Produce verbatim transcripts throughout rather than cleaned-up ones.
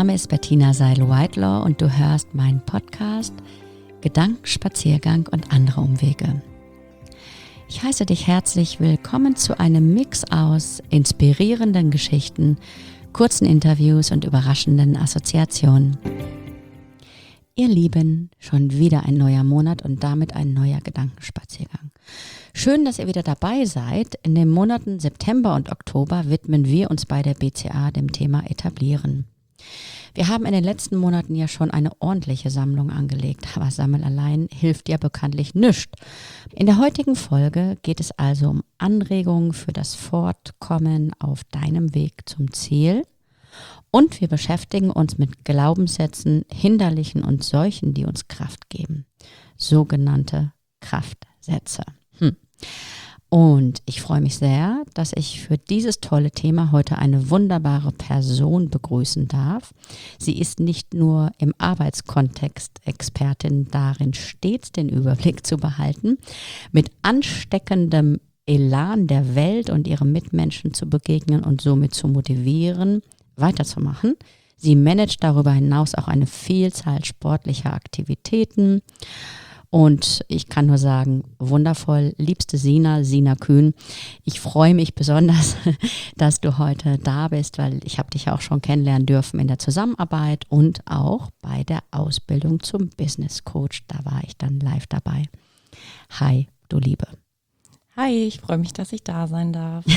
Name ist Bettina Seil-Whitelaw und du hörst meinen Podcast Gedankenspaziergang und andere Umwege. Ich heiße dich herzlich willkommen zu einem Mix aus inspirierenden Geschichten, kurzen Interviews und überraschenden Assoziationen. Ihr Lieben, schon wieder ein neuer Monat und damit ein neuer Gedankenspaziergang. Schön, dass ihr wieder dabei seid. In den Monaten September und Oktober widmen wir uns bei der B C A dem Thema Etablieren. Wir haben in den letzten Monaten ja schon eine ordentliche Sammlung angelegt, aber Sammeln allein hilft ja bekanntlich nichts. In der heutigen Folge geht es also um Anregungen für das Fortkommen auf deinem Weg zum Ziel. Und wir beschäftigen uns mit Glaubenssätzen, Hinderlichen und solchen, die uns Kraft geben. Sogenannte Kraftsätze. Hm. Und ich freue mich sehr, dass ich für dieses tolle Thema heute eine wunderbare Person begrüßen darf. Sie ist nicht nur im Arbeitskontext Expertin darin, stets den Überblick zu behalten, mit ansteckendem Elan der Welt und ihren Mitmenschen zu begegnen und somit zu motivieren, weiterzumachen. Sie managt darüber hinaus auch eine Vielzahl sportlicher Aktivitäten. Und ich kann nur sagen, wundervoll, liebste Sina, Sina Kühn, ich freue mich besonders, dass du heute da bist, weil ich habe dich auch schon kennenlernen dürfen in der Zusammenarbeit und auch bei der Ausbildung zum Business Coach. Da war ich dann live dabei. Hi, du Liebe. Hi, ich freue mich, dass ich da sein darf.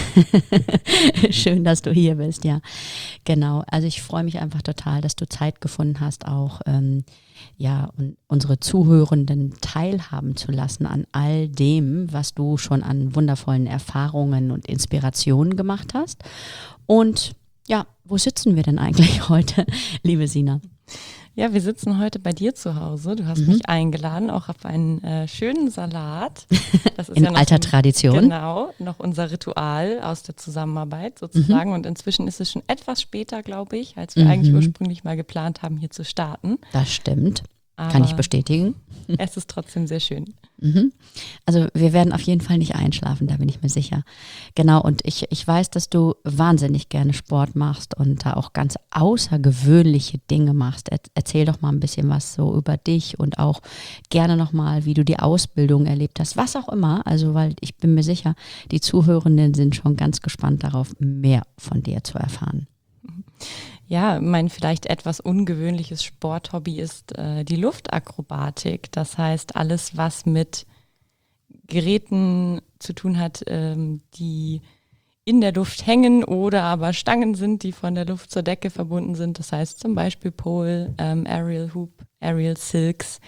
Schön, dass du hier bist, ja. Genau, also ich freue mich einfach total, dass du Zeit gefunden hast, auch ähm, ja, und unsere Zuhörenden teilhaben zu lassen an all dem, was du schon an wundervollen Erfahrungen und Inspirationen gemacht hast. Und ja, wo sitzen wir denn eigentlich heute, liebe Sina? Ja, wir sitzen heute bei dir zu Hause. Du hast mhm. mich eingeladen, auch auf einen äh, schönen Salat. Das ist in ja alter ein, Tradition. Genau, noch unser Ritual aus der Zusammenarbeit sozusagen. Mhm. Und inzwischen ist es schon etwas später, glaube ich, als wir mhm. eigentlich ursprünglich mal geplant haben, hier zu starten. Das stimmt. Aber kann ich bestätigen. Es ist trotzdem sehr schön. Mhm. Also wir werden auf jeden Fall nicht einschlafen, da bin ich mir sicher. Genau, und ich, ich weiß, dass du wahnsinnig gerne Sport machst und da auch ganz außergewöhnliche Dinge machst. Er, erzähl doch mal ein bisschen was so über dich und auch gerne nochmal, wie du die Ausbildung erlebt hast, was auch immer. Also weil ich bin mir sicher, die Zuhörenden sind schon ganz gespannt darauf, mehr von dir zu erfahren. Ja, mein vielleicht etwas ungewöhnliches Sporthobby ist äh, die Luftakrobatik. Das heißt, alles, was mit Geräten zu tun hat, ähm, die in der Luft hängen oder aber Stangen sind, die von der Luft zur Decke verbunden sind. Das heißt zum Beispiel Pole, ähm, Aerial Hoop, Aerial Silks.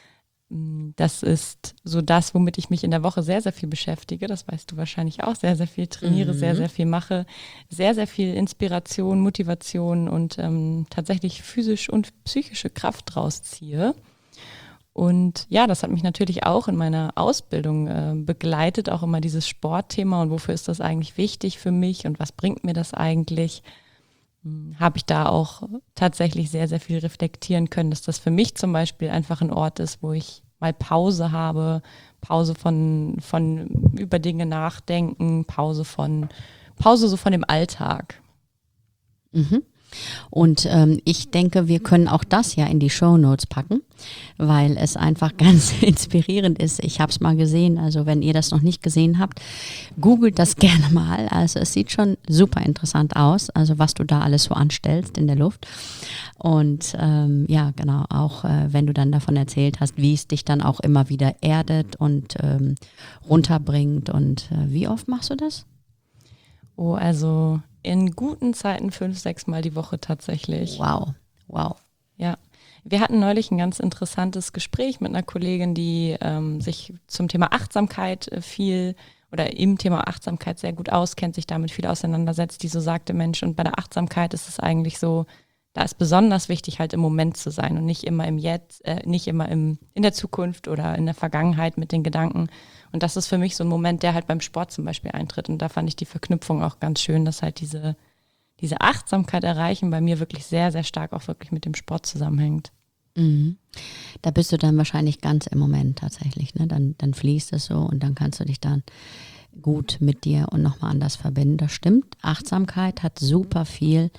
Das ist so das, womit ich mich in der Woche sehr, sehr viel beschäftige. Das weißt du wahrscheinlich auch. Sehr, sehr viel trainiere, mhm. sehr, sehr viel mache. Sehr, sehr viel Inspiration, Motivation und ähm, tatsächlich physisch und psychische Kraft rausziehe. Und ja, das hat mich natürlich auch in meiner Ausbildung äh, begleitet, auch immer dieses Sportthema und wofür ist das eigentlich wichtig für mich und was bringt mir das eigentlich? Hm, habe ich da auch tatsächlich sehr, sehr viel reflektieren können, dass das für mich zum Beispiel einfach ein Ort ist, wo ich mal Pause habe, Pause von, von über Dinge nachdenken, Pause von, Pause so von dem Alltag. Mhm. Und ähm, ich denke, wir können auch das ja in die Shownotes packen, weil es einfach ganz inspirierend ist. Ich habe es mal gesehen, also wenn ihr das noch nicht gesehen habt, googelt das gerne mal. Also es sieht schon super interessant aus, also was du da alles so anstellst in der Luft. Und ähm, ja, genau, auch äh, wenn du dann davon erzählt hast, wie es dich dann auch immer wieder erdet und ähm, runterbringt. Und äh, wie oft machst du das? Oh, also in guten Zeiten fünf, sechs Mal die Woche tatsächlich. Wow, wow. Ja, wir hatten neulich ein ganz interessantes Gespräch mit einer Kollegin, die ähm, sich zum Thema Achtsamkeit viel oder im Thema Achtsamkeit sehr gut auskennt, sich damit viel auseinandersetzt, die so sagte, Mensch, und bei der Achtsamkeit ist es eigentlich so, da ist besonders wichtig, halt im Moment zu sein und nicht immer im Jetzt, äh, nicht immer im, in der Zukunft oder in der Vergangenheit mit den Gedanken. Und das ist für mich so ein Moment, der halt beim Sport zum Beispiel eintritt. Und da fand ich die Verknüpfung auch ganz schön, dass halt diese, diese Achtsamkeit erreichen bei mir wirklich sehr, sehr stark auch wirklich mit dem Sport zusammenhängt. Mhm. Da bist du dann wahrscheinlich ganz im Moment tatsächlich, ne? Dann, dann fließt es so und dann kannst du dich dann gut mit dir und nochmal anders verbinden. Das stimmt. Achtsamkeit hat super viel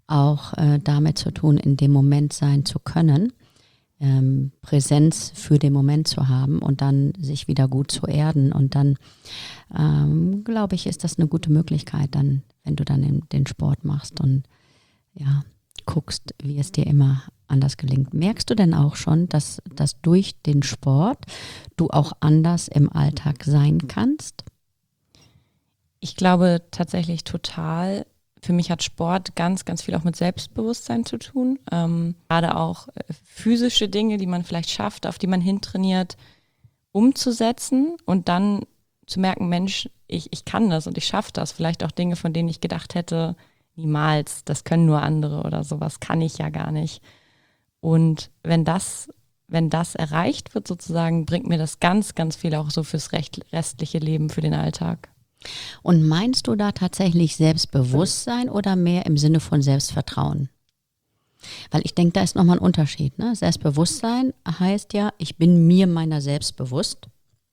auch äh, damit zu tun, in dem Moment sein zu können, ähm, Präsenz für den Moment zu haben und dann sich wieder gut zu erden. Und dann, ähm, glaube ich, ist das eine gute Möglichkeit, dann, wenn du dann den, den Sport machst und ja, guckst, wie es dir immer anders gelingt. Merkst du denn auch schon, dass, dass durch den Sport du auch anders im Alltag sein kannst? Ich glaube tatsächlich total. Für mich hat Sport ganz, ganz viel auch mit Selbstbewusstsein zu tun. Ähm, gerade auch äh, physische Dinge, die man vielleicht schafft, auf die man hintrainiert, umzusetzen und dann zu merken, Mensch, ich, ich kann das und ich schaffe das. Vielleicht auch Dinge, von denen ich gedacht hätte, niemals, das können nur andere oder sowas kann ich ja gar nicht. Und wenn das, wenn das erreicht wird sozusagen, bringt mir das ganz, ganz viel auch so fürs recht, restliche Leben, für den Alltag. Und meinst du da tatsächlich Selbstbewusstsein oder mehr im Sinne von Selbstvertrauen? Weil ich denke, da ist nochmal ein Unterschied. Ne? Selbstbewusstsein heißt ja, ich bin mir meiner selbst bewusst.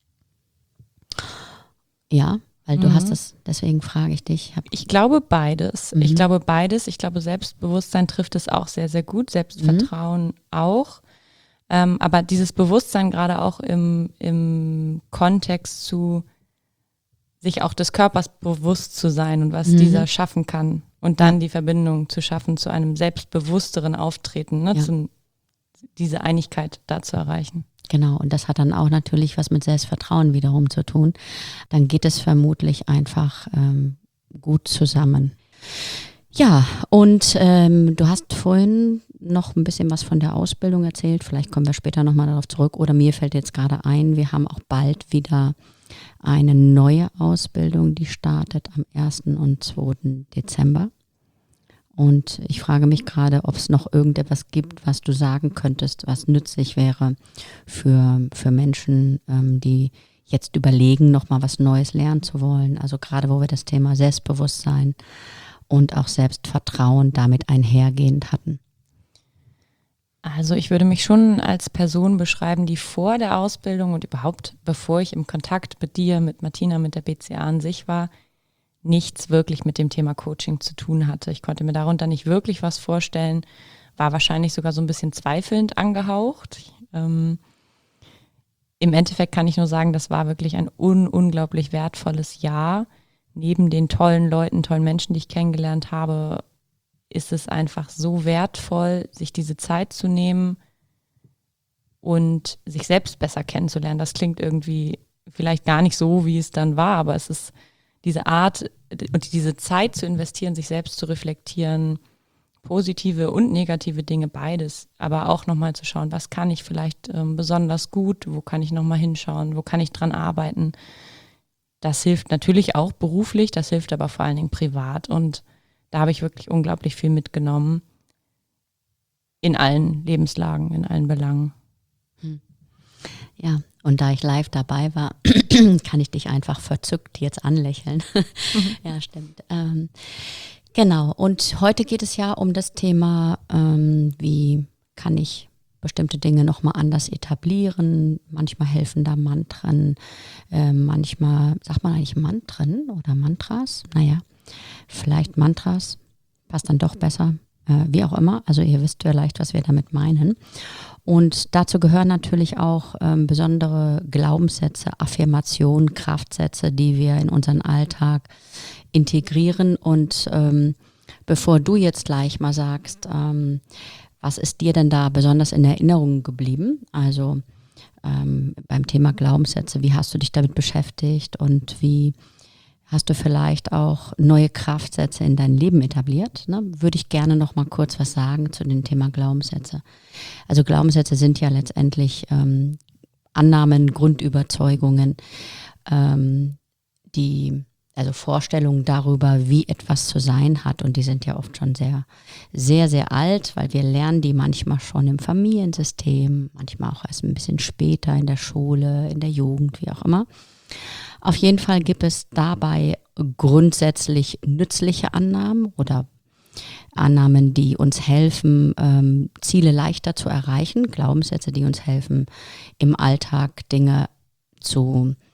Ja, weil du mhm. hast es, deswegen frage ich dich. Ich glaube beides. Mhm. Ich glaube beides. Ich glaube, Selbstbewusstsein trifft es auch sehr, sehr gut. Selbstvertrauen mhm. auch. Ähm, aber dieses Bewusstsein gerade auch im, im Kontext zu sich auch des Körpers bewusst zu sein und was mhm. dieser schaffen kann. Und dann ja. die Verbindung zu schaffen zu einem selbstbewussteren Auftreten, ne? ja. zu, diese Einigkeit da zu erreichen. Genau, und das hat dann auch natürlich was mit Selbstvertrauen wiederum zu tun. Dann geht es vermutlich einfach ähm, gut zusammen. Ja, und ähm, du hast vorhin noch ein bisschen was von der Ausbildung erzählt. Vielleicht kommen wir später nochmal darauf zurück. Oder mir fällt jetzt gerade ein, wir haben auch bald wieder eine neue Ausbildung, die startet am ersten und zweiten Dezember. Und ich frage mich gerade, ob es noch irgendetwas gibt, was du sagen könntest, was nützlich wäre für, für Menschen, ähm, die jetzt überlegen, nochmal was Neues lernen zu wollen. Also gerade wo wir das Thema Selbstbewusstsein und auch Selbstvertrauen damit einhergehend hatten. Also ich würde mich schon als Person beschreiben, die vor der Ausbildung und überhaupt, bevor ich im Kontakt mit dir, mit Martina, mit der B C A an sich war, nichts wirklich mit dem Thema Coaching zu tun hatte. Ich konnte mir darunter nicht wirklich was vorstellen, war wahrscheinlich sogar so ein bisschen zweifelnd angehaucht. Ähm, im Endeffekt kann ich nur sagen, das war wirklich ein un- unglaublich wertvolles Jahr. Neben den tollen Leuten, tollen Menschen, die ich kennengelernt habe, ist es einfach so wertvoll, sich diese Zeit zu nehmen und sich selbst besser kennenzulernen. Das klingt irgendwie vielleicht gar nicht so, wie es dann war, aber es ist diese Art und diese Zeit zu investieren, sich selbst zu reflektieren, positive und negative Dinge, beides, aber auch nochmal zu schauen, was kann ich vielleicht ähm, besonders gut, wo kann ich nochmal hinschauen, wo kann ich dran arbeiten. Das hilft natürlich auch beruflich, das hilft aber vor allen Dingen privat und da habe ich wirklich unglaublich viel mitgenommen in allen Lebenslagen, in allen Belangen. Ja, und da ich live dabei war, kann ich dich einfach verzückt jetzt anlächeln. Mhm. Ja, stimmt. Ähm, genau, und heute geht es ja um das Thema, ähm, wie kann ich bestimmte Dinge nochmal anders etablieren. Manchmal helfen da Mantren, äh, manchmal, sagt man eigentlich Mantren oder Mantras? Naja. Vielleicht Mantras, passt dann doch besser, äh, wie auch immer. Also ihr wisst vielleicht, was wir damit meinen. Und dazu gehören natürlich auch ähm, besondere Glaubenssätze, Affirmationen, Kraftsätze, die wir in unseren Alltag integrieren. Und ähm, bevor du jetzt gleich mal sagst, ähm, was ist dir denn da besonders in Erinnerung geblieben? Also ähm, beim Thema Glaubenssätze, wie hast du dich damit beschäftigt und wie hast du vielleicht auch neue Kraftsätze in dein Leben etabliert? Ne? Würde ich gerne noch mal kurz was sagen zu dem Thema Glaubenssätze. Also Glaubenssätze sind ja letztendlich ähm, Annahmen, Grundüberzeugungen, ähm, die, also Vorstellungen darüber, wie etwas zu sein hat. Und die sind ja oft schon sehr, sehr, sehr alt, weil wir lernen die manchmal schon im Familiensystem, manchmal auch erst ein bisschen später in der Schule, in der Jugend, wie auch immer. Auf jeden Fall gibt es dabei grundsätzlich nützliche Annahmen oder Annahmen, die uns helfen, ähm, Ziele leichter zu erreichen, Glaubenssätze, die uns helfen, im Alltag Dinge zu,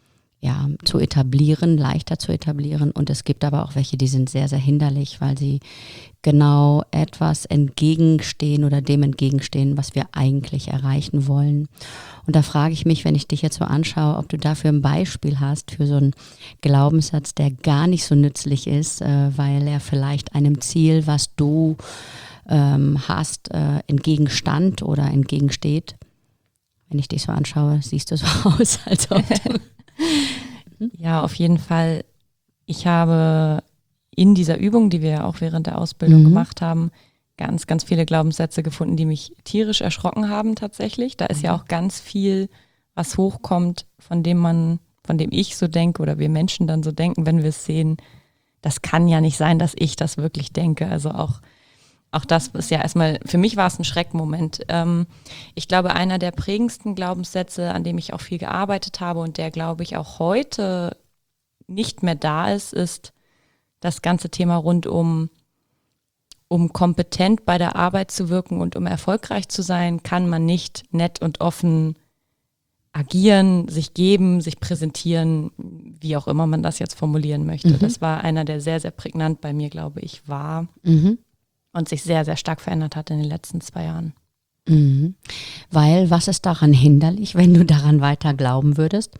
ja, zu etablieren, leichter zu etablieren. Und es gibt aber auch welche, die sind sehr, sehr hinderlich, weil sie genau etwas entgegenstehen oder dem entgegenstehen, was wir eigentlich erreichen wollen. Und da frage ich mich, wenn ich dich jetzt so anschaue, ob du dafür ein Beispiel hast für so einen Glaubenssatz, der gar nicht so nützlich ist, äh, weil er vielleicht einem Ziel, was du ähm, hast, äh, entgegenstand oder entgegensteht. Wenn ich dich so anschaue, siehst du so aus, als ob du... Ja, auf jeden Fall. Ich habe in dieser Übung, die wir ja auch während der Ausbildung mhm. gemacht haben, ganz, ganz viele Glaubenssätze gefunden, die mich tierisch erschrocken haben tatsächlich. Da ist ja auch ganz viel, was hochkommt, von dem man, von dem ich so denke oder wir Menschen dann so denken, wenn wir es sehen. Das kann ja nicht sein, dass ich das wirklich denke. Also auch Auch das ist ja erstmal, für mich war es ein Schreckmoment. Ähm, ich glaube, einer der prägendsten Glaubenssätze, an dem ich auch viel gearbeitet habe und der, glaube ich, auch heute nicht mehr da ist, ist das ganze Thema rund um, um kompetent bei der Arbeit zu wirken und um erfolgreich zu sein, kann man nicht nett und offen agieren, sich geben, sich präsentieren, wie auch immer man das jetzt formulieren möchte. Mhm. Das war einer, der sehr, sehr prägnant bei mir, glaube ich, war. Mhm. Und sich sehr, sehr stark verändert hat in den letzten zwei Jahren. Mhm. Weil, was ist daran hinderlich, wenn du daran weiter glauben würdest?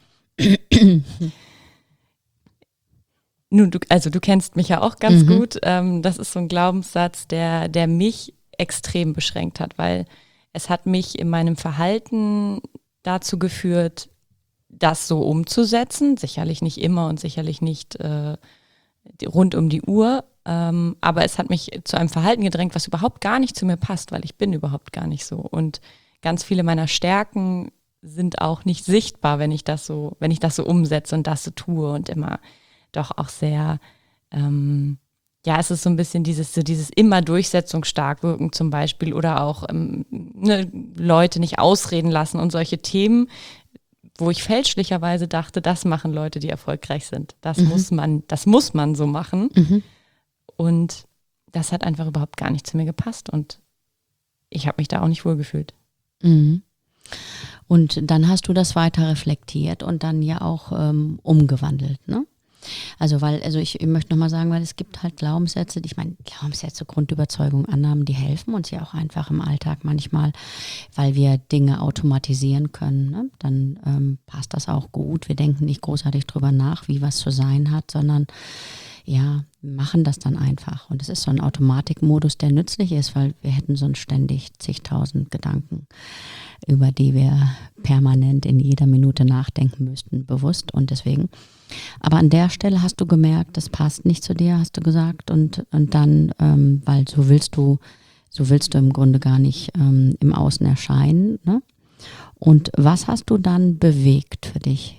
Nun, du, also du kennst mich ja auch ganz mhm. gut. Ähm, das ist so ein Glaubenssatz, der, der mich extrem beschränkt hat, weil es hat mich in meinem Verhalten dazu geführt, das so umzusetzen. Sicherlich nicht immer und sicherlich nicht äh, rund um die Uhr. Ähm, aber es hat mich zu einem Verhalten gedrängt, was überhaupt gar nicht zu mir passt, weil ich bin überhaupt gar nicht so. Und ganz viele meiner Stärken sind auch nicht sichtbar, wenn ich das so, wenn ich das so umsetze und das so tue und immer doch auch sehr, ähm, ja, es ist so ein bisschen dieses, so dieses immer durchsetzungsstark wirken zum Beispiel oder auch ähm, ne, Leute nicht ausreden lassen und solche Themen, wo ich fälschlicherweise dachte, das machen Leute, die erfolgreich sind. Das mhm. muss man, das muss man so machen. Mhm. Und das hat einfach überhaupt gar nicht zu mir gepasst und ich habe mich da auch nicht wohlgefühlt. Mhm. Und dann hast du das weiter reflektiert und dann ja auch ähm, umgewandelt, ne? Also weil, also ich, ich möchte nochmal sagen, weil es gibt halt Glaubenssätze, die, ich meine, Glaubenssätze, Grundüberzeugung, Annahmen, die helfen uns ja auch einfach im Alltag manchmal, weil wir Dinge automatisieren können, ne? Dann ähm, passt das auch gut. Wir denken nicht großartig drüber nach, wie was zu sein hat, sondern ja, machen das dann einfach. Und es ist so ein Automatikmodus, der nützlich ist, weil wir hätten sonst ständig zigtausend Gedanken, über die wir permanent in jeder Minute nachdenken müssten, bewusst. Und deswegen, aber an der Stelle hast du gemerkt, das passt nicht zu dir, hast du gesagt. Und, und dann, ähm, weil so willst du, so willst du im Grunde gar nicht ähm, im Außen erscheinen, ne? Und was hast du dann bewegt für dich?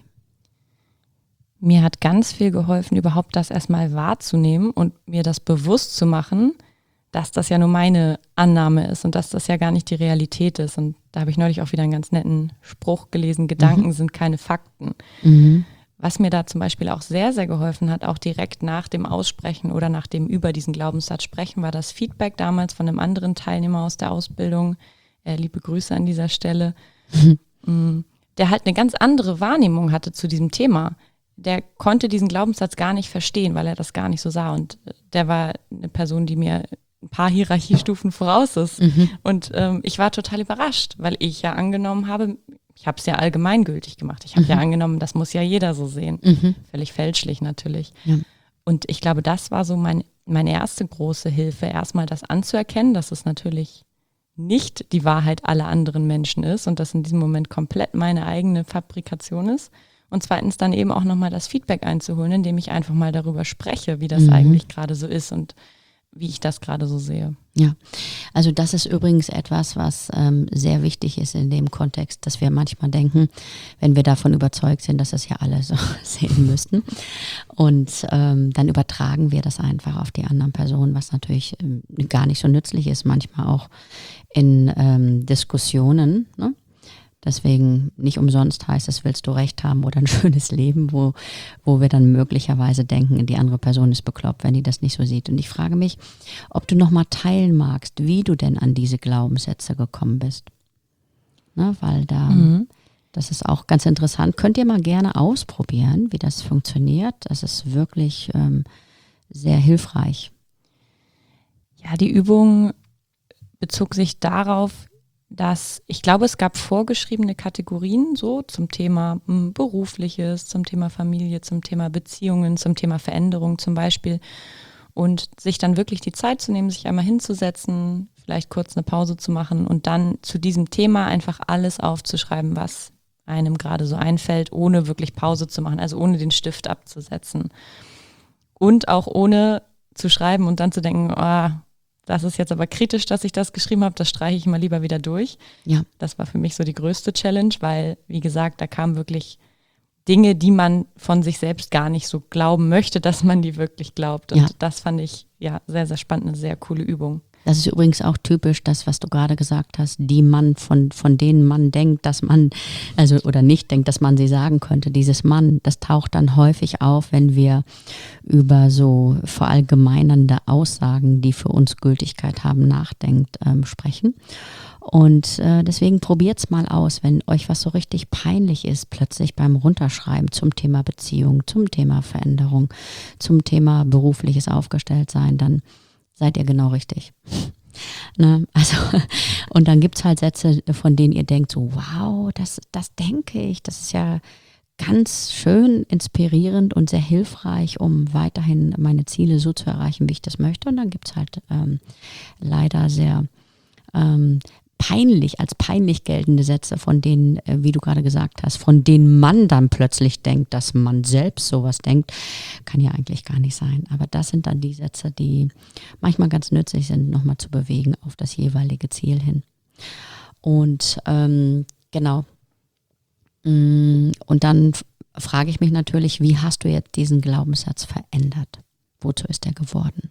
Mir hat ganz viel geholfen, überhaupt das erstmal wahrzunehmen und mir das bewusst zu machen, dass das ja nur meine Annahme ist und dass das ja gar nicht die Realität ist. Und da habe ich neulich auch wieder einen ganz netten Spruch gelesen, Gedanken mhm. sind keine Fakten. Mhm. Was mir da zum Beispiel auch sehr, sehr geholfen hat, auch direkt nach dem Aussprechen oder nach dem über diesen Glaubenssatz sprechen, war das Feedback damals von einem anderen Teilnehmer aus der Ausbildung. Äh, liebe Grüße an dieser Stelle. Mhm. Der halt eine ganz andere Wahrnehmung hatte zu diesem Thema. Der konnte diesen Glaubenssatz gar nicht verstehen, weil er das gar nicht so sah. Und der war eine Person, die mir ein paar Hierarchiestufen voraus ist. Mhm. Und ähm, ich war total überrascht, weil ich ja angenommen habe, ich habe es ja allgemeingültig gemacht. Ich habe mhm. ja angenommen, das muss ja jeder so sehen. Mhm. Völlig fälschlich natürlich. Ja. Und ich glaube, das war so mein, meine erste große Hilfe, erstmal das anzuerkennen, dass es natürlich nicht die Wahrheit aller anderen Menschen ist und das in diesem Moment komplett meine eigene Fabrikation ist. Und zweitens dann eben auch nochmal das Feedback einzuholen, indem ich einfach mal darüber spreche, wie das mhm. eigentlich gerade so ist und wie ich das gerade so sehe. Ja, also das ist übrigens etwas, was ähm, sehr wichtig ist in dem Kontext, dass wir manchmal denken, wenn wir davon überzeugt sind, dass das ja alle so sehen müssten. Und ähm, dann übertragen wir das einfach auf die anderen Personen, was natürlich ähm, gar nicht so nützlich ist, manchmal auch in ähm, Diskussionen, ne? Deswegen nicht umsonst heißt es, willst du recht haben oder ein schönes Leben, wo, wo wir dann möglicherweise denken, die andere Person ist bekloppt, wenn die das nicht so sieht. Und ich frage mich, ob du nochmal teilen magst, wie du denn an diese Glaubenssätze gekommen bist. Ne, weil da, mhm. Das ist auch ganz interessant. Könnt ihr mal gerne ausprobieren, wie das funktioniert. Das ist wirklich ähm, sehr hilfreich. Ja, die Übung bezog sich darauf, dass ich glaube, es gab vorgeschriebene Kategorien so zum Thema mh, Berufliches, zum Thema Familie, zum Thema Beziehungen, zum Thema Veränderung zum Beispiel. Und sich dann wirklich die Zeit zu nehmen, sich einmal hinzusetzen, vielleicht kurz eine Pause zu machen und dann zu diesem Thema einfach alles aufzuschreiben, was einem gerade so einfällt, ohne wirklich Pause zu machen, also ohne den Stift abzusetzen. Und auch ohne zu schreiben und dann zu denken, oh, das ist jetzt aber kritisch, dass ich das geschrieben habe, das streiche ich mal lieber wieder durch. Ja. Das war für mich so die größte Challenge, weil, wie gesagt, da kamen wirklich Dinge, die man von sich selbst gar nicht so glauben möchte, dass man die wirklich glaubt. Und ja. das fand ich ja sehr, sehr spannend, eine sehr coole Übung. Das ist übrigens auch typisch, das, was du gerade gesagt hast, die man von, von denen man denkt, dass man, also oder nicht denkt, dass man sie sagen könnte. Dieses Mann, das taucht dann häufig auf, wenn wir über so verallgemeinernde Aussagen, die für uns Gültigkeit haben, nachdenkt, ähm, sprechen. Und äh, deswegen probiert's mal aus, wenn euch was so richtig peinlich ist, plötzlich beim Runterschreiben zum Thema Beziehung, zum Thema Veränderung, zum Thema berufliches Aufgestelltsein, dann seid ihr genau richtig. Ne? Also, und dann gibt's halt Sätze, von denen ihr denkt, so wow, das, das denke ich, das ist ja ganz schön inspirierend und sehr hilfreich, um weiterhin meine Ziele so zu erreichen, wie ich das möchte. Und dann gibt's halt ähm, leider sehr ähm, peinlich, als peinlich geltende Sätze, von denen, äh, wie du gerade gesagt hast, von denen man dann plötzlich denkt, dass man selbst sowas denkt, kann ja eigentlich gar nicht sein. Aber das sind dann die Sätze, die manchmal ganz nützlich sind, nochmal zu bewegen auf das jeweilige Ziel hin. Und ähm, genau. Und dann f- frage ich mich natürlich, wie hast du jetzt diesen Glaubenssatz verändert? Wozu ist der geworden?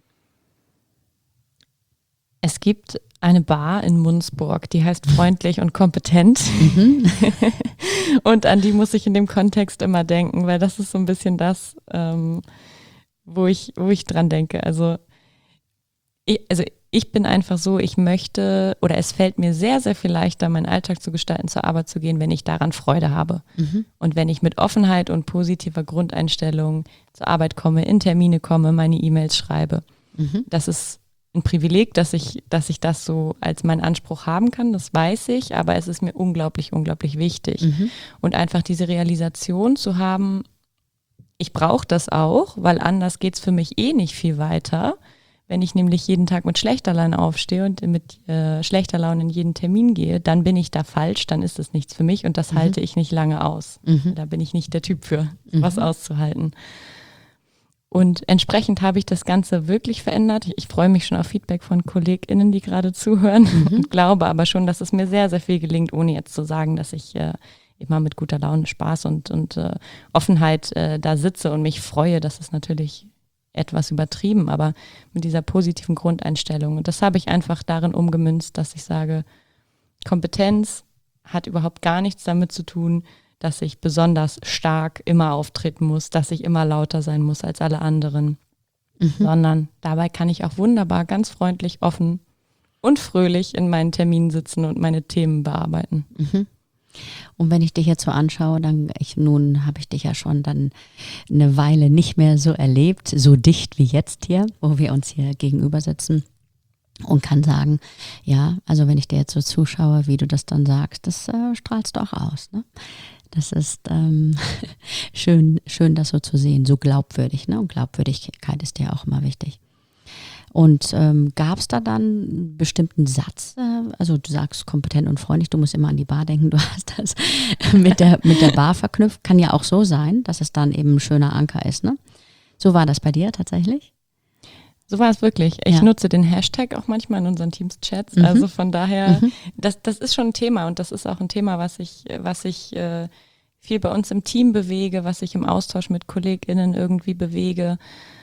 Es gibt eine Bar in Munzburg, die heißt Freundlich und Kompetent. Mhm. Und an die muss ich in dem Kontext immer denken, weil das ist so ein bisschen das, ähm, wo ich, wo ich dran denke. Also ich, also ich bin einfach so, ich möchte, oder es fällt mir sehr, sehr viel leichter, meinen Alltag zu gestalten, zur Arbeit zu gehen, wenn ich daran Freude habe. Mhm. Und wenn ich mit Offenheit und positiver Grundeinstellung zur Arbeit komme, in Termine komme, meine E-Mails schreibe. Mhm. Das ist ein Privileg, dass ich, dass ich das so als meinen Anspruch haben kann, das weiß ich, aber es ist mir unglaublich, unglaublich wichtig. Mhm. Und einfach diese Realisation zu haben, ich brauche das auch, weil anders geht es für mich eh nicht viel weiter. Wenn ich nämlich jeden Tag mit schlechter Laune aufstehe und mit äh, schlechter Laune in jeden Termin gehe, dann bin ich da falsch, dann ist das nichts für mich und das Mhm. halte ich nicht lange aus. Mhm. Da bin ich nicht der Typ für, Mhm. was auszuhalten. Und entsprechend habe ich das Ganze wirklich verändert. Ich freue mich schon auf Feedback von KollegInnen, die gerade zuhören Mhm. und glaube aber schon, dass es mir sehr, sehr viel gelingt, ohne jetzt zu sagen, dass ich äh, immer mit guter Laune, Spaß und, und äh, Offenheit äh, da sitze und mich freue. Das ist natürlich etwas übertrieben, aber mit dieser positiven Grundeinstellung. Und das habe ich einfach darin umgemünzt, dass ich sage, Kompetenz hat überhaupt gar nichts damit zu tun, dass ich besonders stark immer auftreten muss, dass ich immer lauter sein muss als alle anderen, Mhm. sondern dabei kann ich auch wunderbar, ganz freundlich, offen und fröhlich in meinen Terminen sitzen und meine Themen bearbeiten. Mhm. Und wenn ich dich jetzt so anschaue, dann ich, nun habe ich dich ja schon dann eine Weile nicht mehr so erlebt, so dicht wie jetzt hier, wo wir uns hier gegenüber sitzen. Und kann sagen, ja, also wenn ich dir jetzt so zuschaue, wie du das dann sagst, das äh, strahlst du auch aus. Ne? Das ist ähm, schön, schön, das so zu sehen, so glaubwürdig. Ne? Und Glaubwürdigkeit ist dir auch immer wichtig. Und ähm, gab es da dann einen bestimmten Satz, äh, also du sagst kompetent und freundlich, du musst immer an die Bar denken, du hast das mit der, mit der Bar verknüpft. Kann ja auch so sein, dass es dann eben ein schöner Anker ist. Ne? So war das bei dir tatsächlich? So war es wirklich. Ich Ja. nutze den Hashtag auch manchmal in unseren Teams-Chats. Mhm. Also von daher, Mhm. das, das ist schon ein Thema und das ist auch ein Thema, was ich, was ich äh, viel bei uns im Team bewege, was ich im Austausch mit KollegInnen irgendwie bewege.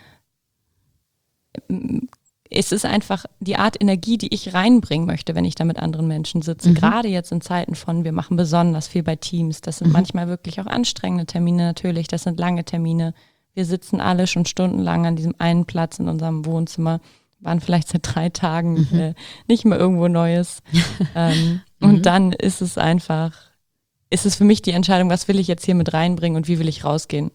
Es ist einfach die Art Energie, die ich reinbringen möchte, wenn ich da mit anderen Menschen sitze. Mhm. Gerade jetzt in Zeiten von, wir machen besonders viel bei Teams. Das sind Mhm. manchmal wirklich auch anstrengende Termine natürlich. Das sind lange Termine. Wir sitzen alle schon stundenlang an diesem einen Platz in unserem Wohnzimmer, waren vielleicht seit drei Tagen Mhm. äh, nicht mehr irgendwo Neues. ähm, Mhm. Und dann ist es einfach ist es für mich die Entscheidung, was will ich jetzt hier mit reinbringen und wie will ich rausgehen.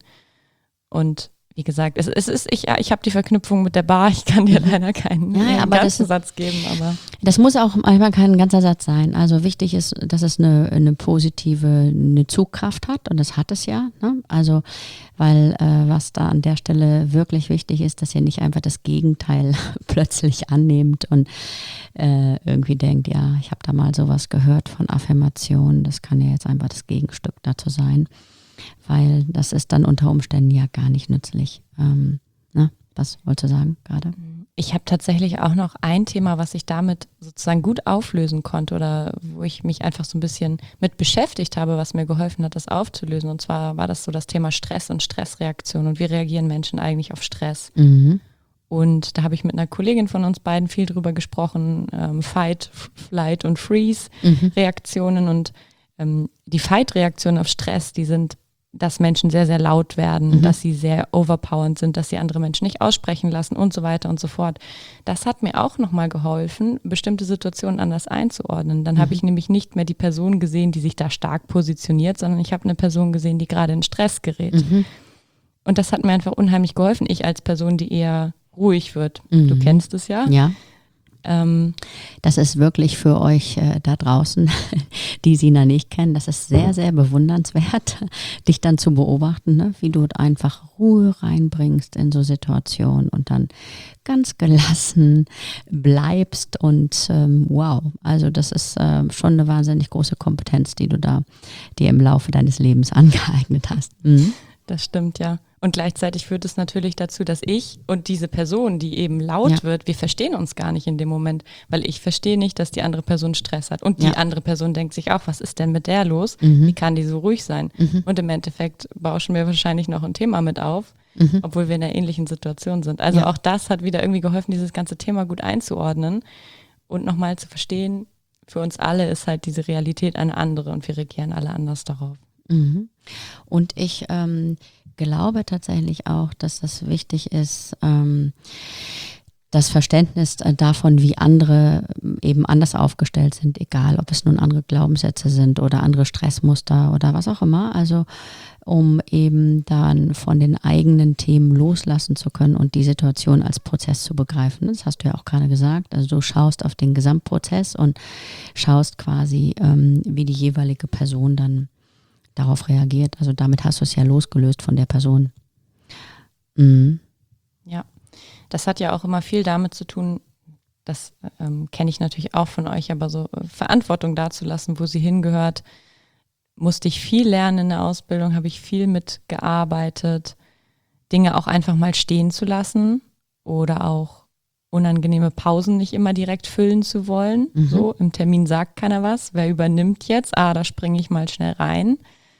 Und wie gesagt, es, es ist, ich, ich habe die Verknüpfung mit der Bar, ich kann dir leider keinen ja, ja, aber ganzen das, Satz geben. Aber das muss auch manchmal kein ganzer Satz sein. Also wichtig ist, dass es eine, eine positive eine Zugkraft hat und das hat es ja. Ne? Also weil äh, was da an der Stelle wirklich wichtig ist, dass ihr nicht einfach das Gegenteil plötzlich annehmt und äh, irgendwie denkt, ja, ich habe da mal sowas gehört von Affirmationen, das kann ja jetzt einfach das Gegenstück dazu sein. Weil das ist dann unter Umständen ja gar nicht nützlich. Ähm, ne? Was wolltest du sagen gerade? Ich habe tatsächlich auch noch ein Thema, was ich damit sozusagen gut auflösen konnte oder wo ich mich einfach so ein bisschen mit beschäftigt habe, was mir geholfen hat, das aufzulösen. Und zwar war das so das Thema Stress und Stressreaktion und wie reagieren Menschen eigentlich auf Stress. Mhm. Und da habe ich mit einer Kollegin von uns beiden viel drüber gesprochen, ähm, Fight, Flight und Freeze-Reaktionen. Mhm. Und ähm, die Fight-Reaktionen auf Stress, die sind, dass Menschen sehr, sehr laut werden, mhm. dass sie sehr overpowernd sind, dass sie andere Menschen nicht aussprechen lassen und so weiter und so fort. Das hat mir auch nochmal geholfen, bestimmte Situationen anders einzuordnen. Dann mhm. habe ich nämlich nicht mehr die Person gesehen, die sich da stark positioniert, sondern ich habe eine Person gesehen, die gerade in Stress gerät. Mhm. Und das hat mir einfach unheimlich geholfen. Ich als Person, die eher ruhig wird. Mhm. Du kennst es ja. Ja. Ähm, das ist wirklich für euch äh, da draußen, die Sina nicht kennen, das ist sehr, sehr bewundernswert, dich dann zu beobachten, ne? Wie du einfach Ruhe reinbringst in so Situationen und dann ganz gelassen bleibst und ähm, wow, also das ist äh, schon eine wahnsinnig große Kompetenz, die du da dir im Laufe deines Lebens angeeignet hast. Mhm. Das stimmt, ja. Und gleichzeitig führt es natürlich dazu, dass ich und diese Person, die eben laut ja. wird, wir verstehen uns gar nicht in dem Moment, weil ich verstehe nicht, dass die andere Person Stress hat. Und die ja. andere Person denkt sich auch, was ist denn mit der los? Mhm. Wie kann die so ruhig sein? Mhm. Und im Endeffekt bauschen wir wahrscheinlich noch ein Thema mit auf, mhm. obwohl wir in einer ähnlichen Situation sind. Also ja. auch das hat wieder irgendwie geholfen, dieses ganze Thema gut einzuordnen und nochmal zu verstehen, für uns alle ist halt diese Realität eine andere und wir reagieren alle anders darauf. Mhm. Und ich ähm, glaube tatsächlich auch, dass das wichtig ist, ähm, das Verständnis davon, wie andere eben anders aufgestellt sind, egal ob es nun andere Glaubenssätze sind oder andere Stressmuster oder was auch immer, also um eben dann von den eigenen Themen loslassen zu können und die Situation als Prozess zu begreifen. Das hast du ja auch gerade gesagt, also du schaust auf den Gesamtprozess und schaust quasi, ähm, wie die jeweilige Person dann darauf reagiert. Also damit hast du es ja losgelöst von der Person. Mhm. Ja, das hat ja auch immer viel damit zu tun, das ähm, kenne ich natürlich auch von euch, aber so äh, Verantwortung dazulassen, wo sie hingehört, musste ich viel lernen in der Ausbildung, habe ich viel mitgearbeitet, Dinge auch einfach mal stehen zu lassen oder auch unangenehme Pausen nicht immer direkt füllen zu wollen. Mhm. So, im Termin sagt keiner was, wer übernimmt jetzt? Ah, da springe ich mal schnell rein.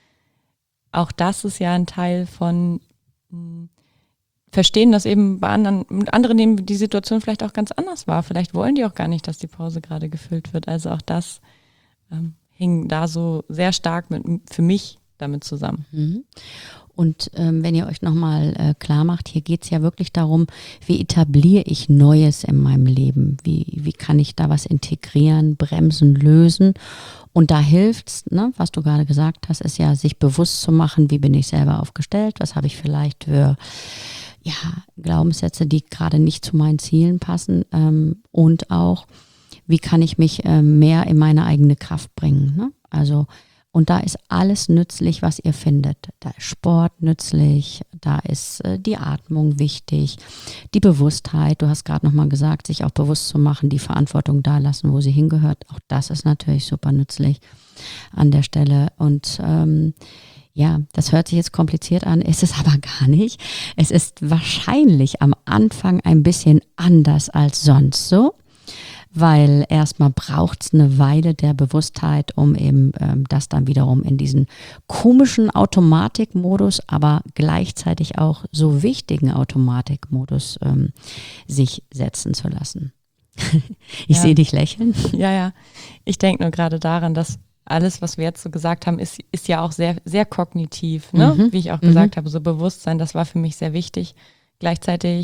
Auch das ist ja ein Teil von mh, Verstehen, dass eben bei anderen, andere nehmen die Situation vielleicht auch ganz anders wahr. Vielleicht wollen die auch gar nicht, dass die Pause gerade gefüllt wird. Also auch das ähm, hing da so sehr stark mit, für mich damit zusammen. Mhm. Und ähm, wenn ihr euch nochmal äh, klar macht, hier geht es ja wirklich darum, wie etabliere ich Neues in meinem Leben? Wie, wie kann ich da was integrieren, bremsen, lösen? Und da hilft's, ne, was du gerade gesagt hast, ist ja, sich bewusst zu machen, wie bin ich selber aufgestellt, was habe ich vielleicht für ja, Glaubenssätze, die gerade nicht zu meinen Zielen passen, ähm, und auch, wie kann ich mich äh, mehr in meine eigene Kraft bringen, ne? Also und da ist alles nützlich, was ihr findet. Da ist Sport nützlich, da ist äh, die Atmung wichtig, die Bewusstheit. Du hast gerade nochmal gesagt, sich auch bewusst zu machen, die Verantwortung da lassen, wo sie hingehört. Auch das ist natürlich super nützlich an der Stelle. Und ähm, ja, das hört sich jetzt kompliziert an, ist es aber gar nicht. Es ist wahrscheinlich am Anfang ein bisschen anders als sonst so. Weil erstmal braucht es eine Weile der Bewusstheit, um eben ähm, das dann wiederum in diesen komischen Automatikmodus, aber gleichzeitig auch so wichtigen Automatikmodus ähm, sich setzen zu lassen. Ich ja. sehe dich lächeln. Ja, ja. Ich denke nur gerade daran, dass alles, was wir jetzt so gesagt haben, ist, ist ja auch sehr, sehr kognitiv, ne? Mhm. Wie ich auch gesagt mhm. habe, so Bewusstsein, das war für mich sehr wichtig. Gleichzeitig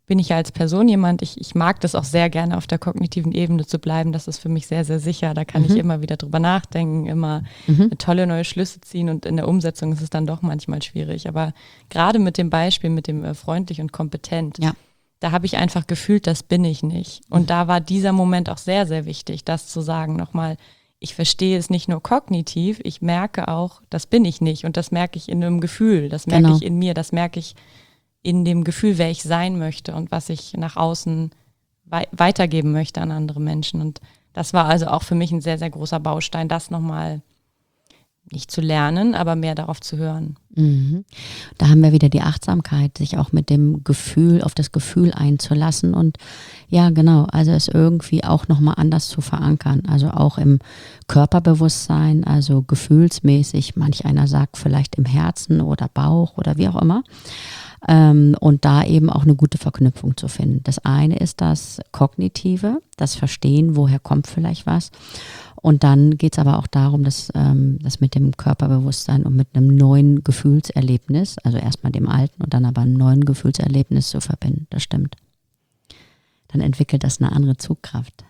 bin ich ja als Person jemand, ich, ich mag das auch sehr gerne auf der kognitiven Ebene zu bleiben, das ist für mich sehr, sehr sicher, da kann mhm. ich immer wieder drüber nachdenken, immer mhm. tolle neue Schlüsse ziehen und in der Umsetzung ist es dann doch manchmal schwierig, aber gerade mit dem Beispiel, mit dem äh, freundlich und kompetent, ja. da habe ich einfach gefühlt, das bin ich nicht und mhm. da war dieser Moment auch sehr, sehr wichtig, das zu sagen nochmal, ich verstehe es nicht nur kognitiv, ich merke auch, das bin ich nicht und das merke ich in einem Gefühl, das merke genau. ich in mir, das merke ich in dem Gefühl, wer ich sein möchte und was ich nach außen wei- weitergeben möchte an andere Menschen. Und das war also auch für mich ein sehr, sehr großer Baustein, das nochmal nicht zu lernen, aber mehr darauf zu hören. Mhm. Da haben wir wieder die Achtsamkeit, sich auch mit dem Gefühl, auf das Gefühl einzulassen und ja, genau, also es irgendwie auch nochmal anders zu verankern, also auch im Körperbewusstsein, also gefühlsmäßig, manch einer sagt vielleicht im Herzen oder Bauch oder wie auch immer. Ähm, und da eben auch eine gute Verknüpfung zu finden. Das eine ist das Kognitive, das Verstehen, woher kommt vielleicht was. Und dann geht es aber auch darum, dass ähm, das mit dem Körperbewusstsein und mit einem neuen Gefühlserlebnis, also erstmal dem alten und dann aber einem neuen Gefühlserlebnis zu verbinden. Das stimmt. Dann entwickelt das eine andere Zugkraft.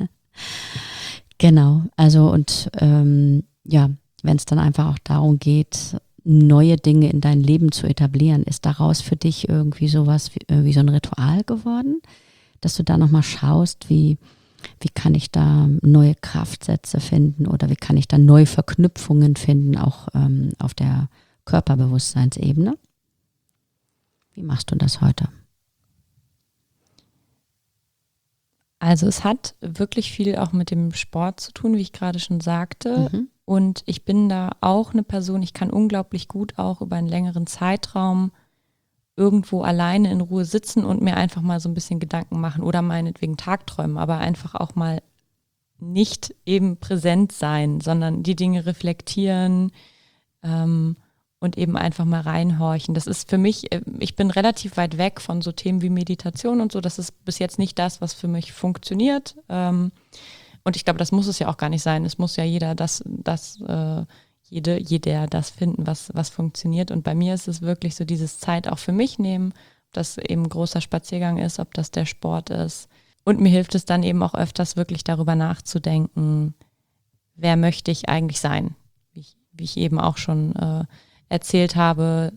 Genau, also und ähm, ja, wenn es dann einfach auch darum geht, neue Dinge in dein Leben zu etablieren, ist daraus für dich irgendwie sowas wie, äh, wie so ein Ritual geworden, dass du da nochmal schaust, wie, wie kann ich da neue Kraftsätze finden oder wie kann ich da neue Verknüpfungen finden, auch ähm, auf der Körperbewusstseinsebene? Wie machst du das heute? Also es hat wirklich viel auch mit dem Sport zu tun, wie ich gerade schon sagte. Mhm. Und ich bin da auch eine Person, ich kann unglaublich gut auch über einen längeren Zeitraum irgendwo alleine in Ruhe sitzen und mir einfach mal so ein bisschen Gedanken machen oder meinetwegen Tagträumen, aber einfach auch mal nicht eben präsent sein, sondern die Dinge reflektieren ähm, und eben einfach mal reinhorchen. Das ist für mich, ich bin relativ weit weg von so Themen wie Meditation und so, das ist bis jetzt nicht das, was für mich funktioniert. Ähm, Und ich glaube, das muss es ja auch gar nicht sein. Es muss ja jeder das, das, äh, jede, jeder das finden, was, was funktioniert. Und bei mir ist es wirklich so dieses Zeit auch für mich nehmen, ob das eben ein großer Spaziergang ist, ob das der Sport ist. Und mir hilft es dann eben auch öfters wirklich darüber nachzudenken, wer möchte ich eigentlich sein? Wie ich, wie ich eben auch schon äh, erzählt habe,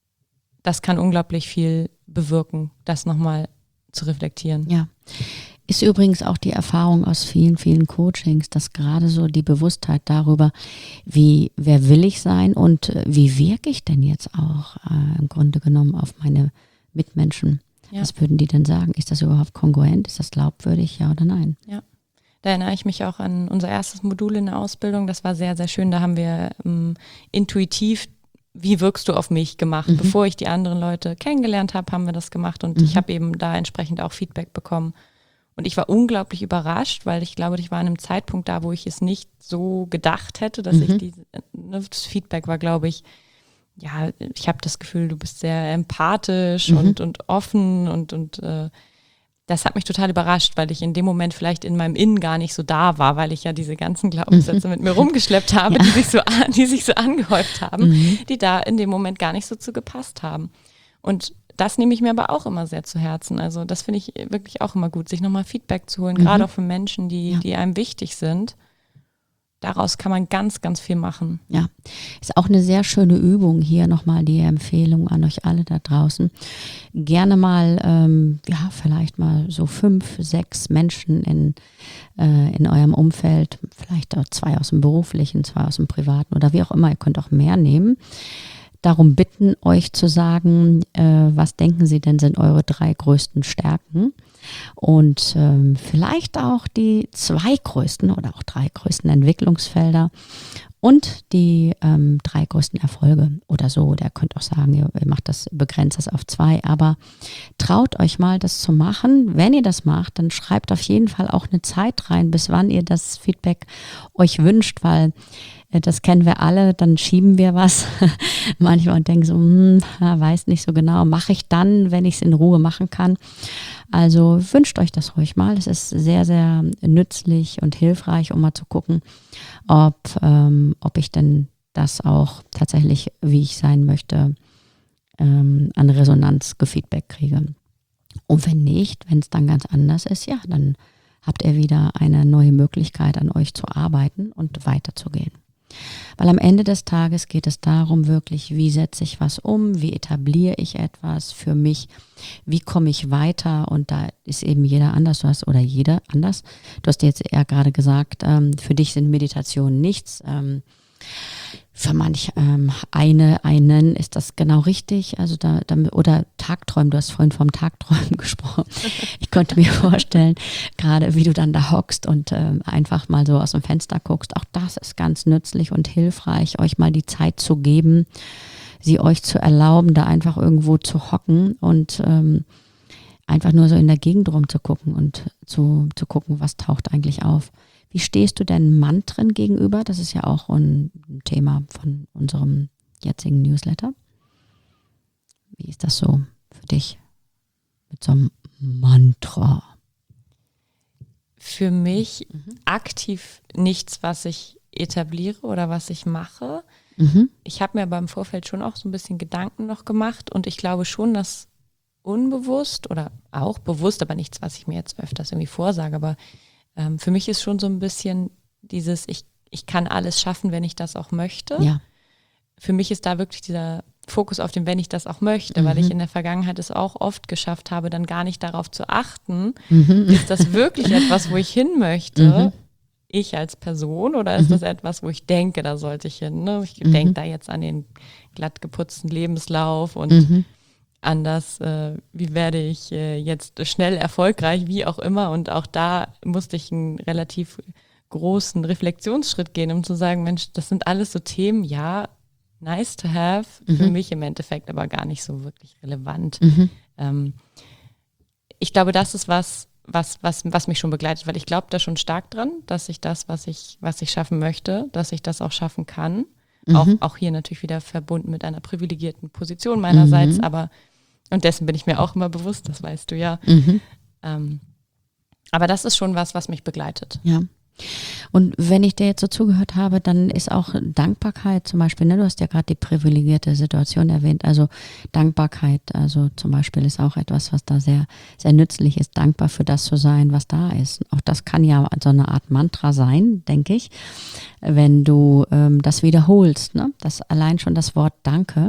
das kann unglaublich viel bewirken, das nochmal zu reflektieren. Ja. Ist übrigens auch die Erfahrung aus vielen, vielen Coachings, dass gerade so die Bewusstheit darüber, wie, wer will ich sein und wie wirke ich denn jetzt auch äh, im Grunde genommen auf meine Mitmenschen. Ja. Was würden die denn sagen? Ist das überhaupt kongruent? Ist das glaubwürdig, ja oder nein? Ja, da erinnere ich mich auch an unser erstes Modul in der Ausbildung. Das war sehr, sehr schön. Da haben wir ähm, intuitiv, wie wirkst du auf mich gemacht. Mhm. Bevor ich die anderen Leute kennengelernt habe, haben wir das gemacht und mhm. ich habe eben da entsprechend auch Feedback bekommen. Und ich war unglaublich überrascht, weil ich glaube, ich war an einem Zeitpunkt da, wo ich es nicht so gedacht hätte, dass mhm. ich diese, ne, das Feedback war, glaube ich, ja, ich habe das Gefühl, du bist sehr empathisch mhm. und, und offen und, und äh, das hat mich total überrascht, weil ich in dem Moment vielleicht in meinem Innen gar nicht so da war, weil ich ja diese ganzen Glaubenssätze mhm. mit mir rumgeschleppt habe, ja. die sich so, die sich so angehäuft haben, mhm. die da in dem Moment gar nicht so zu gepasst haben. Und das nehme ich mir aber auch immer sehr zu Herzen. Also das finde ich wirklich auch immer gut, sich nochmal Feedback zu holen, mhm. gerade auch von Menschen, die, ja. die einem wichtig sind. Daraus kann man ganz, ganz viel machen. Ja, ist auch eine sehr schöne Übung. Hier nochmal die Empfehlung an euch alle da draußen. Gerne mal, ähm, ja, vielleicht mal so fünf, sechs Menschen in, äh, in eurem Umfeld, vielleicht auch zwei aus dem Beruflichen, zwei aus dem Privaten oder wie auch immer, ihr könnt auch mehr nehmen. Darum bitten, euch zu sagen, äh, was denken Sie denn sind eure drei größten Stärken und ähm, vielleicht auch die zwei größten oder auch drei größten Entwicklungsfelder und die ähm, drei größten Erfolge oder so. Oder ihr könnt auch sagen, ihr, ihr macht das, begrenzt das auf zwei, aber traut euch mal, das zu machen. Wenn ihr das macht, dann schreibt auf jeden Fall auch eine Zeit rein, bis wann ihr das Feedback euch wünscht, weil das kennen wir alle, dann schieben wir was manchmal und denken so, hm, weiß nicht so genau, mache ich dann, wenn ich es in Ruhe machen kann. Also wünscht euch das ruhig mal. Es ist sehr, sehr nützlich und hilfreich, um mal zu gucken, ob, ähm, ob ich denn das auch tatsächlich, wie ich sein möchte, ähm, an Resonanz gefeedback kriege. Und wenn nicht, wenn es dann ganz anders ist, ja, dann habt ihr wieder eine neue Möglichkeit, an euch zu arbeiten und weiterzugehen. Weil am Ende des Tages geht es darum, wirklich, wie setze ich was um, wie etabliere ich etwas für mich, wie komme ich weiter, und da ist eben jeder anders, du hast, oder jeder anders. Du hast jetzt eher gerade gesagt, ähm, für dich sind Meditationen nichts. Ähm, für manch ähm, eine, einen ist das genau richtig, also da, da, oder Tagträumen, du hast vorhin vom Tagträumen gesprochen. Ich konnte mir vorstellen, gerade wie du dann da hockst und ähm, einfach mal so aus dem Fenster guckst, auch das ist ganz nützlich und hilfreich, euch mal die Zeit zu geben, sie euch zu erlauben, da einfach irgendwo zu hocken und ähm, einfach nur so in der Gegend rumzugucken und zu, zu gucken, was taucht eigentlich auf. Wie stehst du denn Mantren gegenüber? Das ist ja auch ein Thema von unserem jetzigen Newsletter. Wie ist das so für dich mit so einem Mantra? Für mich mhm. aktiv nichts, was ich etabliere oder was ich mache. Mhm. Ich habe mir aber im Vorfeld schon auch so ein bisschen Gedanken noch gemacht, und ich glaube schon, dass unbewusst oder auch bewusst, aber nichts, was ich mir jetzt öfters irgendwie vorsage, aber Ähm, für mich ist schon so ein bisschen dieses, ich, ich kann alles schaffen, wenn ich das auch möchte. Ja. Für mich ist da wirklich dieser Fokus auf dem, wenn ich das auch möchte, mhm. weil ich in der Vergangenheit es auch oft geschafft habe, dann gar nicht darauf zu achten, mhm. ist das wirklich etwas, wo ich hin möchte, mhm. ich als Person, oder ist mhm. das etwas, wo ich denke, da sollte ich hin. Ne? Ich mhm. denke da jetzt an den glatt geputzten Lebenslauf und mhm. anders, äh, wie werde ich äh, jetzt schnell erfolgreich, wie auch immer. Und auch da musste ich einen relativ großen Reflexionsschritt gehen, um zu sagen, Mensch, das sind alles so Themen, ja, nice to have, mhm. für mich im Endeffekt aber gar nicht so wirklich relevant. Mhm. Ähm, ich glaube, das ist was, was, was, was mich schon begleitet, weil ich glaube da schon stark dran, dass ich das, was ich, was ich schaffen möchte, dass ich das auch schaffen kann. Mhm. Auch, auch hier natürlich wieder verbunden mit einer privilegierten Position meinerseits, mhm. aber und dessen bin ich mir auch immer bewusst, das weißt du ja. Mhm. Ähm, aber das ist schon was, was mich begleitet. Ja. Und wenn ich dir jetzt so zugehört habe, dann ist auch Dankbarkeit zum Beispiel, ne, du hast ja gerade die privilegierte Situation erwähnt, also Dankbarkeit, also zum Beispiel ist auch etwas, was da sehr, sehr nützlich ist, dankbar für das zu sein, was da ist. Auch das kann ja so eine Art Mantra sein, denke ich, wenn du ähm, das wiederholst, ne? Das allein schon das Wort Danke.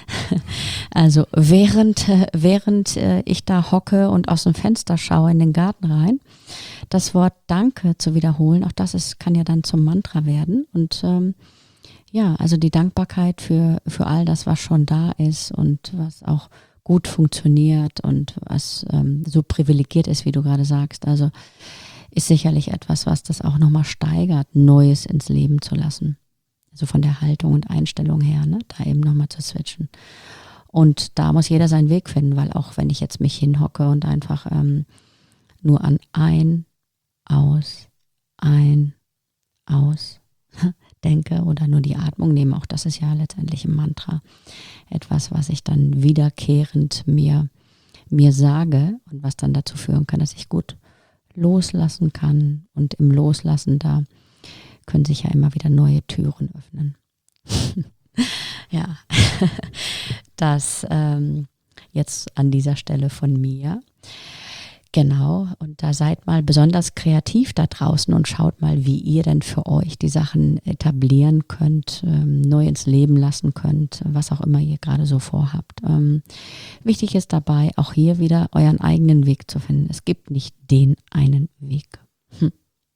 Also während, äh, während äh, ich da hocke und aus dem Fenster schaue in den Garten rein, das Wort Danke zu wiederholen, auch das ist, kann ja dann zum Mantra werden. Und ähm, ja, also die Dankbarkeit für, für all das, was schon da ist und was auch gut funktioniert und was ähm, so privilegiert ist, wie du gerade sagst. Also ist sicherlich etwas, was das auch nochmal steigert, Neues ins Leben zu lassen. Also von der Haltung und Einstellung her, ne, da eben nochmal zu switchen. Und da muss jeder seinen Weg finden, weil auch wenn ich jetzt mich hinhocke und einfach ähm, nur an ein, aus, ein, aus denke oder nur die Atmung nehme, auch das ist ja letztendlich ein Mantra. Etwas, was ich dann wiederkehrend mir, mir sage und was dann dazu führen kann, dass ich gut loslassen kann. Und im Loslassen, da können sich ja immer wieder neue Türen öffnen. Ja, das ähm, jetzt an dieser Stelle von mir. Genau, und da seid mal besonders kreativ da draußen und schaut mal, wie ihr denn für euch die Sachen etablieren könnt, ähm, neu ins Leben lassen könnt, was auch immer ihr gerade so vorhabt. Ähm, wichtig ist dabei, auch hier wieder euren eigenen Weg zu finden. Es gibt nicht den einen Weg. Hm.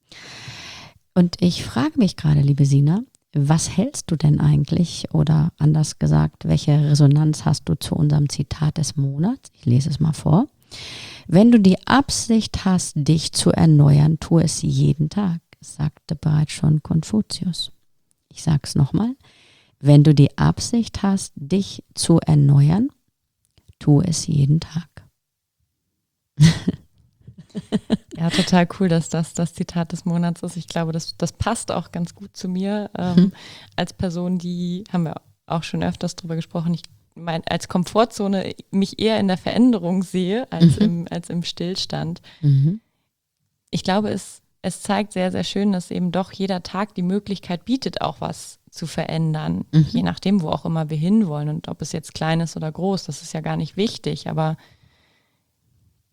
Und ich frage mich gerade, liebe Sina, was hältst du denn eigentlich, oder anders gesagt, welche Resonanz hast du zu unserem Zitat des Monats? Ich lese es mal vor. Wenn du die Absicht hast, dich zu erneuern, tu es jeden Tag, sagte bereits schon Konfuzius. Ich sage es nochmal. Wenn du die Absicht hast, dich zu erneuern, tu es jeden Tag. Ja, total cool, dass das das Zitat des Monats ist. Ich glaube, das, das passt auch ganz gut zu mir ähm, mhm. als Person, die, haben wir auch schon öfters drüber gesprochen, ich mein, als Komfortzone mich eher in der Veränderung sehe, als, mhm. im, als im Stillstand. Mhm. Ich glaube, es, es zeigt sehr, sehr schön, dass eben doch jeder Tag die Möglichkeit bietet, auch was zu verändern. Mhm. Je nachdem, wo auch immer wir hinwollen und ob es jetzt klein ist oder groß, das ist ja gar nicht wichtig, aber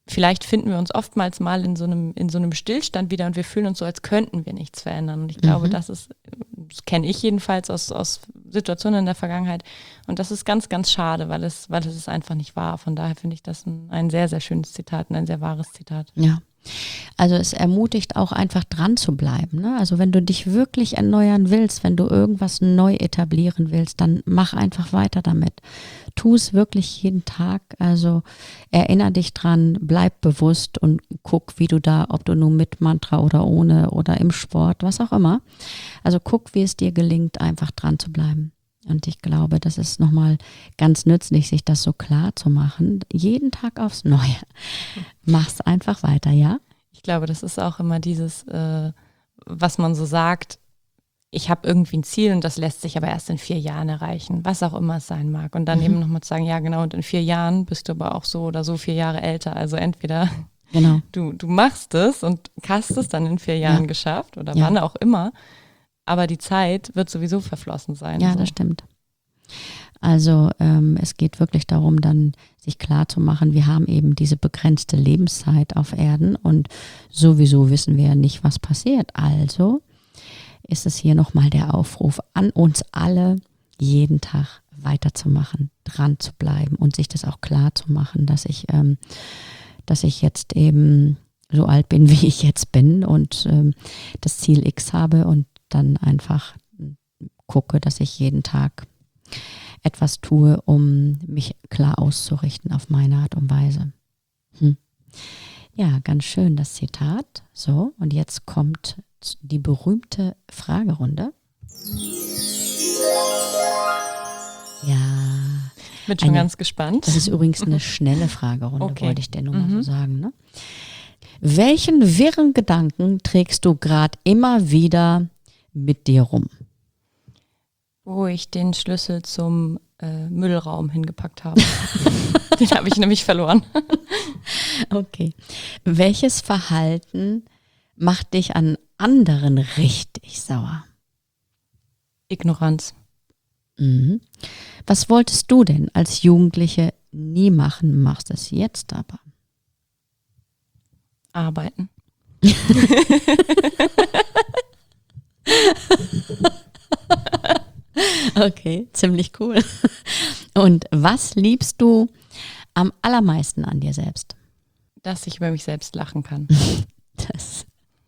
vielleicht finden wir uns oftmals mal in so einem, in so einem Stillstand wieder und wir fühlen uns so, als könnten wir nichts verändern. Und ich glaube, mhm. das ist, das kenne ich jedenfalls aus, aus Situationen in der Vergangenheit. Und das ist ganz, ganz schade, weil es, weil es ist einfach nicht wahr. Von daher finde ich das ein, ein sehr, sehr schönes Zitat und ein sehr wahres Zitat. Ja. Also es ermutigt auch einfach dran zu bleiben. Ne? Also wenn du dich wirklich erneuern willst, wenn du irgendwas neu etablieren willst, dann mach einfach weiter damit. Tu es wirklich jeden Tag. Also erinnere dich dran, bleib bewusst und guck, wie du da, ob du nur mit Mantra oder ohne oder im Sport, was auch immer. Also guck, wie es dir gelingt, einfach dran zu bleiben. Und ich glaube, das ist nochmal ganz nützlich, sich das so klar zu machen. Jeden Tag aufs Neue. Mach's einfach weiter, ja? Ich glaube, das ist auch immer dieses, äh, was man so sagt, ich habe irgendwie ein Ziel und das lässt sich aber erst in vier Jahren erreichen, was auch immer es sein mag. Und dann mhm. eben nochmal zu sagen, ja genau, und in vier Jahren bist du aber auch so oder so vier Jahre älter. Also entweder genau. du, du machst es und hast es dann in vier Jahren ja. geschafft oder ja. wann auch immer. Aber die Zeit wird sowieso verflossen sein. Ja, so. Das stimmt. Also ähm, es geht wirklich darum, dann sich klar zu machen, wir haben eben diese begrenzte Lebenszeit auf Erden und sowieso wissen wir ja nicht, was passiert. Also ist es hier nochmal der Aufruf an uns alle, jeden Tag weiterzumachen, dran zu bleiben und sich das auch klar zu machen, dass ich, ähm, dass ich jetzt eben so alt bin, wie ich jetzt bin und ähm, das Ziel X habe und dann einfach gucke, dass ich jeden Tag etwas tue, um mich klar auszurichten auf meine Art und Weise. Hm. Ja, ganz schön das Zitat. So, und jetzt kommt die berühmte Fragerunde. Ja. Bin schon eine, ganz gespannt. Das ist übrigens eine schnelle Fragerunde, okay. wollte ich dir nur mal mhm. so sagen. Ne? Welchen wirren Gedanken trägst du gerade immer wieder mit dir rum? Wo ich den Schlüssel zum äh, Müllraum hingepackt habe. Den habe ich nämlich verloren. Okay. Welches Verhalten macht dich an anderen richtig sauer? Ignoranz. Mhm. Was wolltest du denn als Jugendliche nie machen, machst es jetzt aber? Arbeiten. Okay, ziemlich cool. Und was liebst du am allermeisten an dir selbst? Dass ich über mich selbst lachen kann. Das,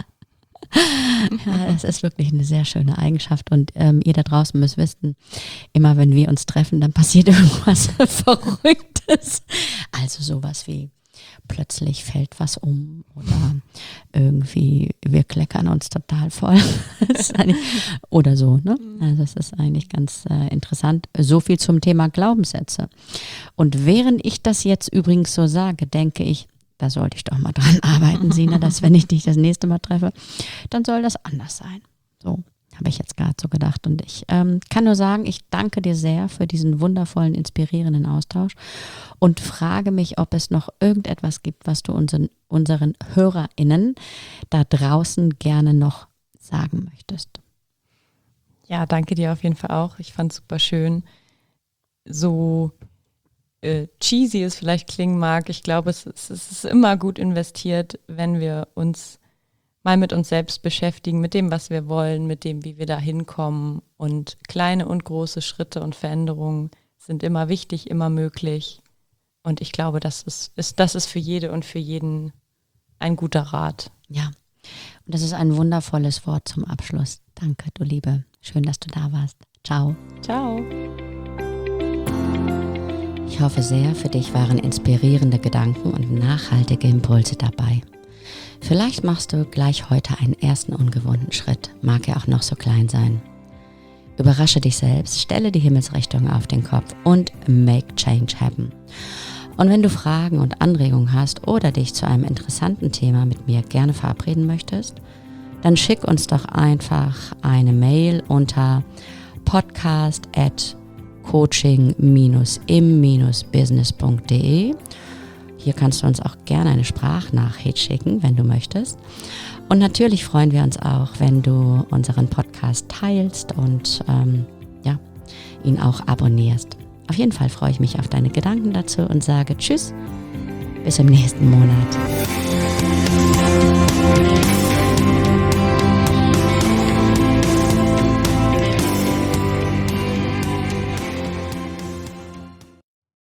ja, das ist wirklich eine sehr schöne Eigenschaft. Und ähm, ihr da draußen müsst wissen, immer wenn wir uns treffen, dann passiert irgendwas Verrücktes. Also sowas wie plötzlich fällt was um oder irgendwie wir kleckern uns total voll. Oder so, ne? Also das ist eigentlich ganz äh, interessant. So viel zum Thema Glaubenssätze. Und während ich das jetzt übrigens so sage, denke ich, da sollte ich doch mal dran arbeiten, Sina, dass wenn ich dich das nächste Mal treffe, dann soll das anders sein. So habe ich jetzt gerade so gedacht. Und ich ähm, kann nur sagen, ich danke dir sehr für diesen wundervollen, inspirierenden Austausch und frage mich, ob es noch irgendetwas gibt, was du unseren, unseren HörerInnen da draußen gerne noch sagen möchtest. Ja, danke dir auf jeden Fall auch. Ich fand es super schön. So äh, cheesy es vielleicht klingen mag, ich glaube, es, es, es ist immer gut investiert, wenn wir uns mal mit uns selbst beschäftigen, mit dem, was wir wollen, mit dem, wie wir da hinkommen. Und kleine und große Schritte und Veränderungen sind immer wichtig, immer möglich. Und ich glaube, das ist, ist, das ist für jede und für jeden ein guter Rat. Ja, und das ist ein wundervolles Wort zum Abschluss. Danke, du Liebe. Schön, dass du da warst. Ciao. Ciao. Ich hoffe sehr, für dich waren inspirierende Gedanken und nachhaltige Impulse dabei. Vielleicht machst du gleich heute einen ersten ungewohnten Schritt, mag er auch noch so klein sein. Überrasche dich selbst, stelle die Himmelsrichtung auf den Kopf und make change happen. Und wenn du Fragen und Anregungen hast oder dich zu einem interessanten Thema mit mir gerne verabreden möchtest, dann schick uns doch einfach eine Mail unter podcast at coaching im business punkt de. Hier kannst du uns auch gerne eine Sprachnachricht schicken, wenn du möchtest. Und natürlich freuen wir uns auch, wenn du unseren Podcast teilst und ähm, ja, ihn auch abonnierst. Auf jeden Fall freue ich mich auf deine Gedanken dazu und sage Tschüss, Bis im nächsten Monat.